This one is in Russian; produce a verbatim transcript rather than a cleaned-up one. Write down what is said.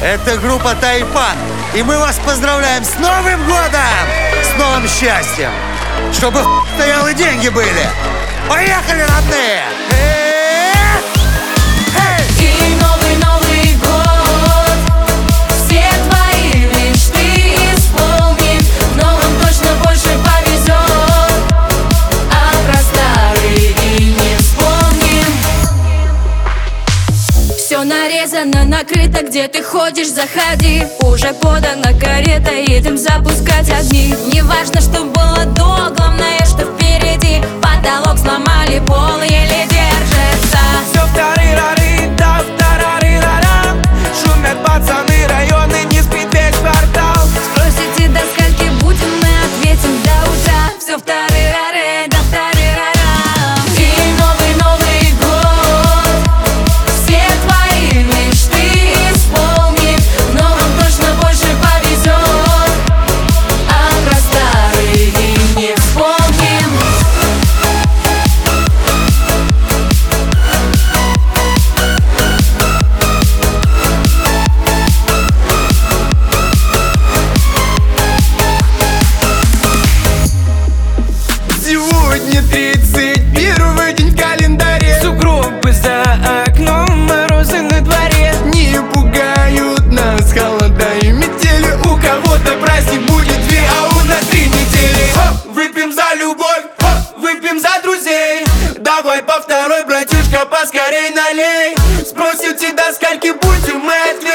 Это группа Тайпан, и мы вас поздравляем с Новым годом! С новым счастьем! Чтобы стоял и деньги были! Поехали, родные! И новый-новый год все твои мечты исполнит. В новом точно больше повезет, а про старые и не вспомним. Все нарезано, накрыто, где ты ходишь, заходи. Уже подана карета, едем запускать огни. Не важно, что было до, главное, что впереди. Потолок сломали, пол еле держится. Все втары-рары, да втарары-рара. Шумят пацаны, районы, не спит весь квартал. Спросите, до скольки будем, мы ответим до утра. Все втары-рары, да втары-рара. И новый-новый год все твои мечты исполнит. В новом точно больше повезет, а про старые и не вспомним. Сегодня тридцать первый день в календаре. Сугробы за окном, морозы на дворе. Не пугают нас холода и метели. У кого-то праздник будет две, а у нас три недели. Хоп, выпьем за любовь, хоп, выпьем за друзей. Давай по второй, братишка, поскорей налей. Спросите, до скольки будем, мы ответим.